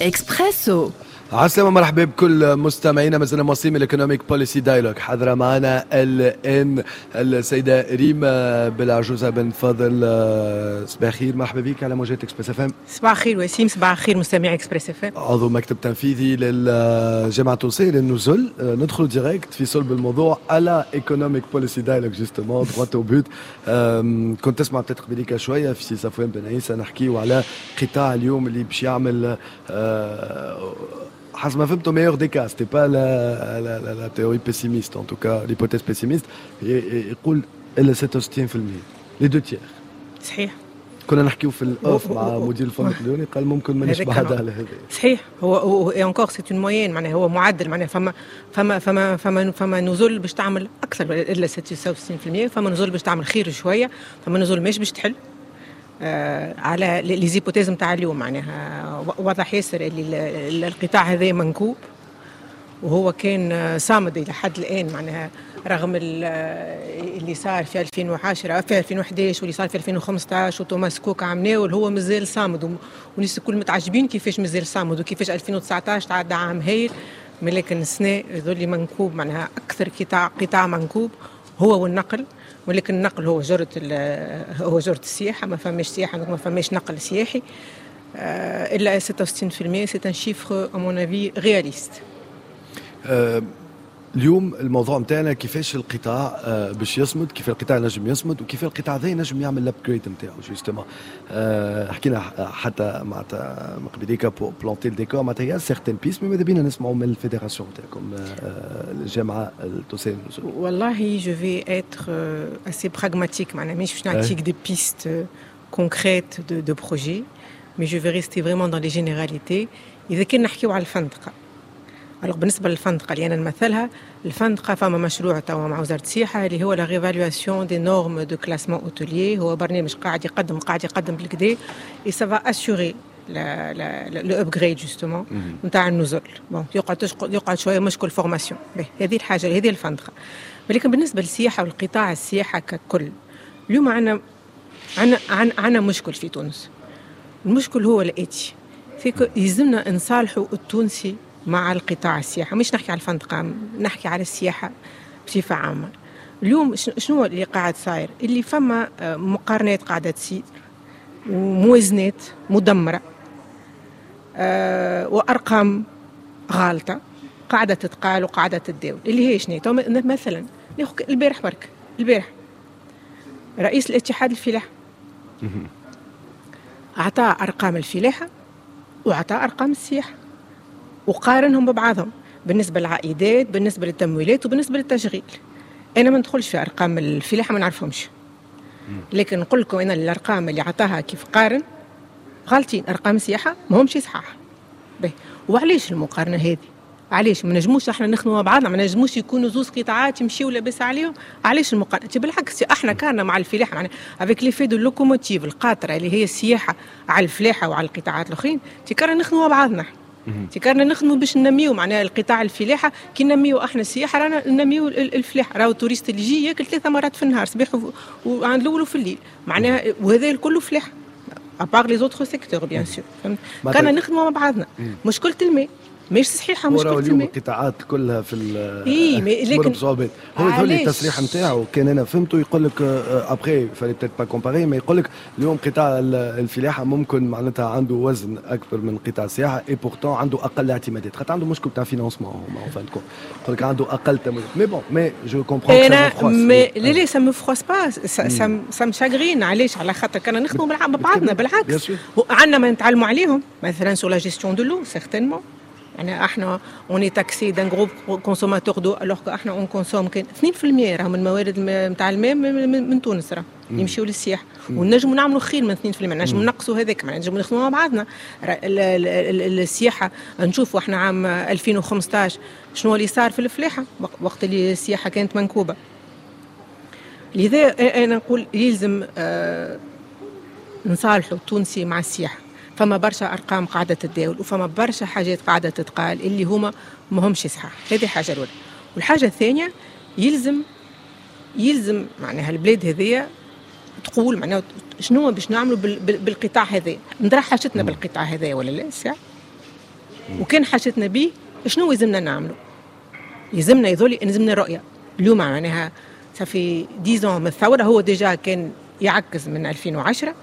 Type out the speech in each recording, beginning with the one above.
إكسبريسو. عسلامة، مرحبا بكل مستمعينا. مازلنا مواصلين من الايكونوميك بوليسي دايلوج. حاضرة معنا الآن السيدة ريما بالعجوزة بن فضل. صباح الخير، مرحبا بك على موجات اكسبريس اف ام. صباح الخير وسيم، صباح الخير مستمعي اكسبريس اف ام. عضو مكتب تنفيذي للجامعة التونسية للنزل. ندخل ديريكت في صلب الموضوع على ايكونوميك بوليسي دايلوج جوستومون دغوات او بوت. كنت تسمع بتاتر بليكا شوية في سي صفوان بن عيسى نحكيو على قطاع اليوم اللي باش يعمل حسب ما فهمته meilleur des cas, c'était pas la théorie pessimiste, en tout cas l'hypothèse pessimiste. يقول إلا 66% les 2 tiers. صحيح. كنا نحكيو في الأوف مع مدير الفندق الليوني قال ممكن ما نشبه هذا على هذا. صحيح. هو انكور سي اون موين، معناها هو معدل، معناها فما نزول باش تعمل أكثر إلا 66%، فما نزول باش تعمل خير شوية، فما نزول مش باش تحل. على لي زيبوتيز نتاع اليوم، معناها واضح ياسر اللي القطاع هذا منكوب، وهو كان صامد الى حد الان، معناها رغم اللي صار في 2010 في 2011 واللي صار في 2015 وتوماس كوك عملناه، هو مازال صامد، والناس الكل متعجبين كيفاش مازال صامد وكيفاش 2019 تعدى عام هايل. لكن السنه يظل منكوب، معناها اكثر قطاع منكوب هو والنقل. ولكن النقل هو جرة السياحة، ما فماش سياحة، ما فماش نقل سياحي. إلا 66% سي ان شيفر à mon avis réaliste. اليوم الموضوع متاعنا كيفاش القطاع باش يصمد، كيف القطاع نجم يصمد، وكيف القطاع ذا نجم يعمل الابجريد نتاعو جوستومون. حكينا حتى معناتها مقبليكا بلانتي الديكور معناتها هي سيغتين بيس، مي ماذا بينا نسمعوا من الفيدراسيون تاعكم الجامعه التونسيه. والله جو في اتر اسي براغماتيك، معناها مش باش نعطيك دي بيست كونكريت دو بروجي، مي جو في ريستي فريمون دون لي جينيراليتي. اذا كنا نحكيو على الفندقه، بالنسبة للفندقة اللي أنا نمثلها، الفندقة فما مشروع توا مع وزارة السياحة اللي هو لا ريفالواسيون دي نورم دو كلاسمون اوتيليي. هو برنامج قاعد يقدم بالكدا، اي سافا اسيوري لو ابجريد جوستومون نتاع النزل. بون يقعد شوية مشكل فورماسيون. هذه الحاجة، هذه الفندقة. ولكن بالنسبة للسياحة والقطاع السياحة ككل، اليوم عنا مشكل في تونس. المشكل هو الآتي، فيك يلزمنا نصالحوا التونسي مع القطاع السياحة. مش نحكي على الفندقة، نحكي على السياحة بصفة عامة. اليوم شنو اللي قاعد صاير؟ اللي فما مقارنات قاعدة تصير وموازنات مدمرة، وأرقام غالطة قاعدة تتقال وقاعدة تتداول. اللي هي شنو؟ مثلا البارح رئيس الاتحاد الفلاحة أعطى أرقام الفلاحة وأعطى أرقام السياحة وقارنهم ببعضهم بالنسبة للعائدات، بالنسبة للتمويلات، وبالنسبة للتشغيل. أنا ما ندخلش في أرقام الفلاحة، ما نعرفهمش، لكن نقول لكم أنا الأرقام اللي عطاها كيف قارن غالطين. أرقام السياحة ما همش صحاح. وعليش المقارنة هذه؟ علاش ما نجموش احنا نخدموا مع بعضنا؟ ما نجموش يكونوا زوز قطاعات يمشيوا لاباس عليهم؟ علاش المقارنة؟ بالعكس، احنا كان مع الفلاحة، معناها افيك لي في دو لوكوموتيف القاطرة اللي هي السياحة على الفلاحة وعلى القطاعات الأخرين، تكرر نخدموا مع بعضنا. تكرنا نخدموا باش ننميو، معناها القطاع الفلاحة كي ننميو احنا السياحة رانا ننميو الفلاحة. راهو التوريست اللي يجي ياكل 3 مرات في النهار، صباح وعند الاول وفي الليل، معناها وهذا الكل فلاحة ابار لي زوتر سيكتور بيان سور. كنا نخدموا مع بعضنا. مشكلة الماء مش صحيحة، مشكلة اليوم القطاعات كلها في لكن هو يقول التصريح نتاعو كان انا فهمته، يقول لك ابري فالي بتيت با كومباري، ما يقول لك اليوم قطاع الفلاحه ممكن معناتها عنده وزن اكبر من قطاع السياحه، اي بورتون عنده اقل اعتمادات، خاطر عنده مشكل تاع فينانسمون. هما فان كون يقول لك عنده اقل تمويل. مي بون، مي جو كومبرون لا سا مو فروس با، سا مشاغرين. علاش؟ على خاطر كنا نخدموا مع بعضنا. بالعكس، عندنا ما نتعلموا عليهم، مثلا سو لا جيستيون دو لو سيغتينمون. يعني احنا اوني تاكسي دان جروب كونسوماتور دو، الوغ احنا اون كونسوم كان 2% راه من الموارد نتاع الماء من تونس راه يمشيو للسياحه. ونجموا نعملوا خير من 2%، نجموا نقصوا هذاك، نجموا نخدموا مع بعضنا. السياحه نشوفوا احنا عام 2015 شنو اللي صار في الفلاحه وقت اللي السياحه كانت منكوبه. لذا انا نقول يلزم نصالحوا التونسي مع السياحه. فما برشا أرقام قاعدة تتداول، وفما برشا حاجات قاعدة تتقال اللي هما ما همش صحاح. هذه حاجة الأولى. والحاجة الثانية، يلزم معناها البلاد هذية تقول معناها شنو باش نعملوا بالقطاع هذا. ندرى حاجتنا بالقطاع هذا ولا لا الساعة؟ وكان حاجتنا به شنو يلزمنا نعمله؟ يلزمنا يلزمنا رؤيه. اليوم معناها صافي 10 من الثوره، هو ديجا كان يعكز من 2010.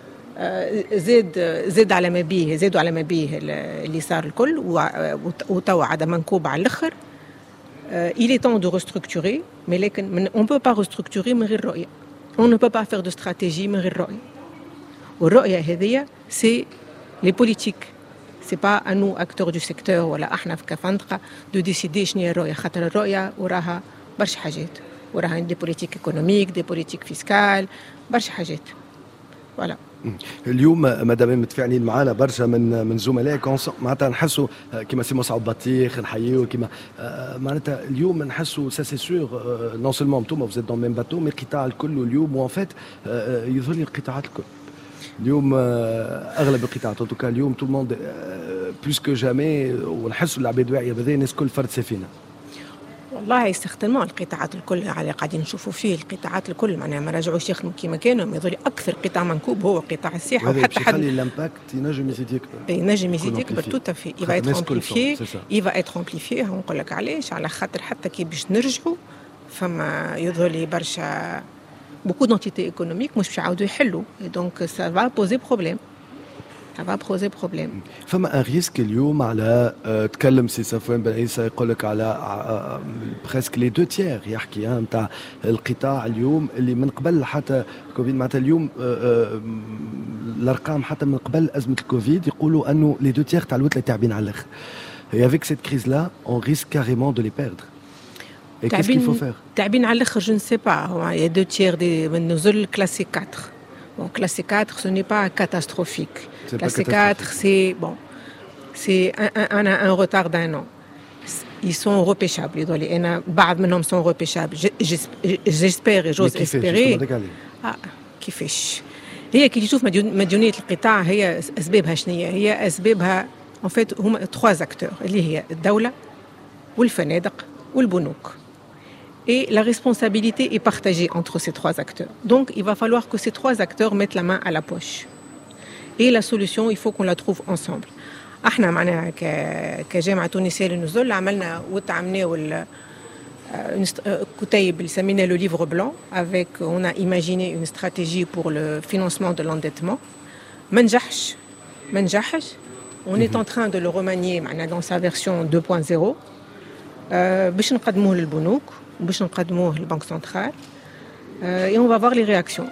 زادوا على ما بيه اللي صار الكل، وتوا عاد منكوب على الاخر. Il est temps de restructurer, mais on ne peut pas restructurer من غير رؤيه. On ne peut pas faire de stratégie من غير رؤيه. والرؤيه هذه c'est les politiques. C'est pas à nous acteurs du secteur ولا احنا في كفندقه de décider شنو هي الرؤيه، خاطر الرؤيه وراها برشا حاجات، وراها دي بوليتيك ايكونوميك، دي بوليتيك فيسكال، برشا حاجات. فوالا. اليوم مادام متفاعلين معنا برشا من زملائك معناتها نحسوا كيما سي مصعب بطيخ نحييه كيما معناتها اليوم نحسوا سا سي سور نون سولمون انتوما فوزيت دون ميم باتو مي القطاع الكل اليوم وان فيت يظهر لي القطاعات الكل اليوم اغلب القطاعات ان توكا اليوم تو الموند بلوس كو جامي ونحسوا العباد واعيه بهذا الناس الكل فرد سفينه. والله استخدموا القطاعات الكل على قاعدين نشوفوا فيه القطاعات الكل معناها ما رجعوش يخدموا كما كانوا. يظهر اكثر قطاع منكوب هو قطاع السياحه، وحتى حد الامباكت ينجم يزيد يكبر. ينجم يزيد يكبر توتا في يبقى امبليفي يبقى امبليفي. نقول لك علاش، على خاطر حتى كي باش نرجعوا فما يظهر لي برشا beaucoup d'entités économiques مش باش يعاودوا يحلوا، دونك ça va poser problème. Ça va poser problème. فما ان ريسك اليوم على تكلم سي صفوان بن عيسى يقول لك على بريسك لي دو تيير يحكي نتاع القطاع اليوم اللي من قبل حتى كوفيد معناتها اليوم الارقام حتى من قبل ازمه الكوفيد يقولوا انه لي دو تيير تاع الوتله تعبين على الاخر. Et avec cette crise là on risque carrément de les perdre. Et qu'est-ce qu'il faut faire? تعبين على الاخر je ne sais pas. Il y a 2 tiers من نزول classé 4. Bon, classé 4, ce n'est pas catastrophique. Classé 4, c'est un retard d'1 an. Ils sont repêchables. بعض منهم sont repêchables. J'espère et j'ose espérer. كيفاش؟ هي كي تشوف مديونية القطاع هي أسبابها شنية؟ هي أسبابها en fait هما 3 acteurs اللي هي الدولة والفنادق والبنوك. Et la responsabilité est partagée entre ces 3 acteurs. Donc, il va falloir que ces 3 acteurs mettent la main à la poche. Et la solution, il faut qu'on la trouve ensemble. احنا معناها كجامعة تونسية للنزول عملنا وتعملنا كتيب اللي سمينا le livre blanc avec on a imaginé une stratégie pour le financement de l'endettement. ما نجحش. On est en train de le remanier معناها dans sa version 2.0 باش نقدموه للبنوك باش نقدموه للبنك سنترال et on va voir les réactions.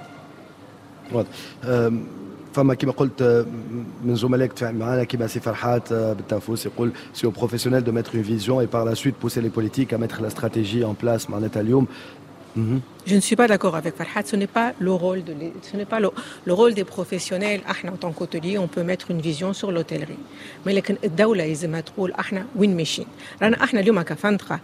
فما كما قلت من زملائك تفاعل معنا كيما سي فرحات بالتنفس يقول سي aux professionnels de mettre une vision et par la suite pousser les politiques à mettre la stratégie en place معناتها اليوم. Je ne suis pas d'accord avec Farhat, ce n'est pas le rôle des professionnels. احنا en tant qu'hôtelier, on peut mettre une vision sur l'hôtellerie. Mais لكن الدولة لازم تقول احنا وين ماشيين. رانا احنا اليوم كفندقة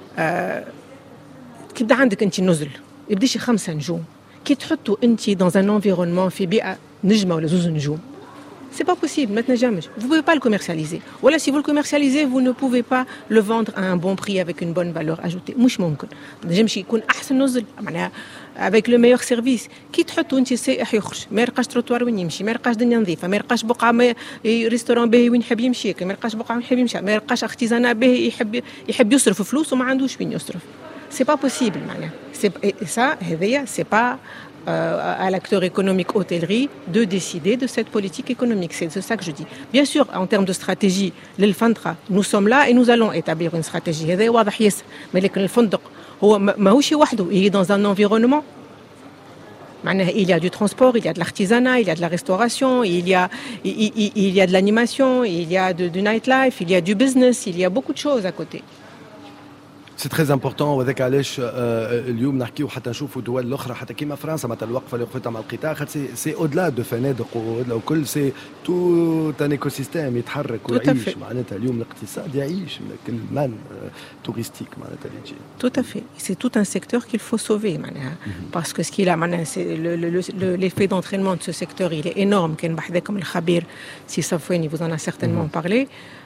كي بدا عندك انت نزل يبداش 5 نجوم، كي تحطوا انت dans un environnement في بيئة نجمة ولا 2 نجوم c'est pas possible. ما تنجمش. Vous pouvez pas le commercialiser. Voilà, si vous le commercialisez, vous ne pouvez pas le vendre à un bon prix avec une bonne valeur ajoutée. مش ممكن. ما تنجمش يكون أحسن نزل معناها avec le meilleur service. كي تحطوا أنت السائح يخرج ما يلقاش تروتوار وين يمشي، ما يلقاش دنيا نظيفة، ما يلقاش بقعة ريستوران باهي وين يحب يمشي، ما يلقاش بقعة وين يحب يمشي، ما يلقاش اختزانة باهي يحب يصرف فلوس وما عندوش وين يصرف. C'est pas possible معناها. Et ça هذيا c'est pas à l'acteur économique hôtellerie de décider de cette politique économique. C'est ça que je dis. Bien sûr, en termes de stratégie, l'Elfandra, nous sommes là et nous allons établir une stratégie. Mais l'Elfandra, il est dans un environnement. Il y a du transport, il y a de l'artisanat, il y a de la restauration, il y a de l'animation, il y a du nightlife, il y a du business, il y a beaucoup de choses à côté. سي تري امبورطون وهذاك علاش اليوم نحكيو حتى نشوفوا دول الاخرى حتى كيما فرنسا مثلا الوقفه اللي وقفتها مع القطاع خاطر سي اودلا دو فنادق واودلا وكل سي تو ان ايكو سيستيم يتحرك ويعيش معناتها اليوم الاقتصاد يعيش كل مان توريستيك معناتها اللي يجي tout à fait. C'est tout un secteur qu'il faut sauver معناها parce que ce qu'il a معناها c'est l'effet d'entraînement de ce secteur il est énorme. كان بحذاك comme الخبير سي صفواني vous en a certainement parlé.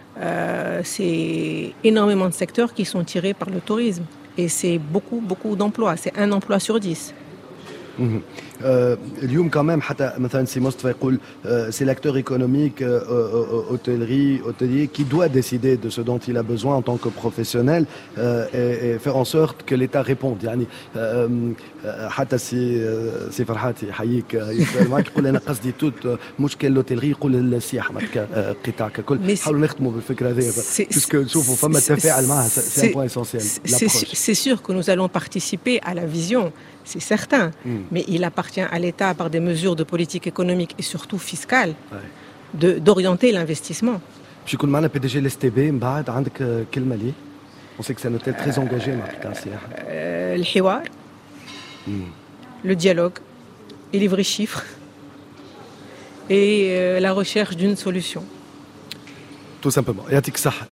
C'est énormément de secteurs qui sont tirés par le tourisme et c'est beaucoup d'emplois, c'est 1 emploi sur 10. اليوم كمان حتى مثلا سي مصطفى يقول سي l'acteur économique hôtelier qui doit décider de ce dont il a besoin en tant que professionnel et faire en sorte que l'État réponde يعني حتى سي فرحاتي يحييك يتفاعل معك يقول انا قصدي توت مشكل لوتيلغي يقول السياحه قطاع ككل نحاولوا نخدموا بالفكره هذه باسكو نشوفوا فما التفاعل معها سي ان بوين اسونسيال c'est sûr que nous allons participer à la vision. C'est certain, mais il appartient à l'État par des mesures de politique économique et surtout fiscale d'orienter l'investissement. باش يكون معنا بي دي جي الاس تي بي من بعد عندك كلمه ليه؟ On sait que c'est un hôtel très engagé مع قطاع السياحه. الحوار, le dialogue et les vrais chiffres et la recherche d'une solution. Tout simplement. يعطيك الصحة.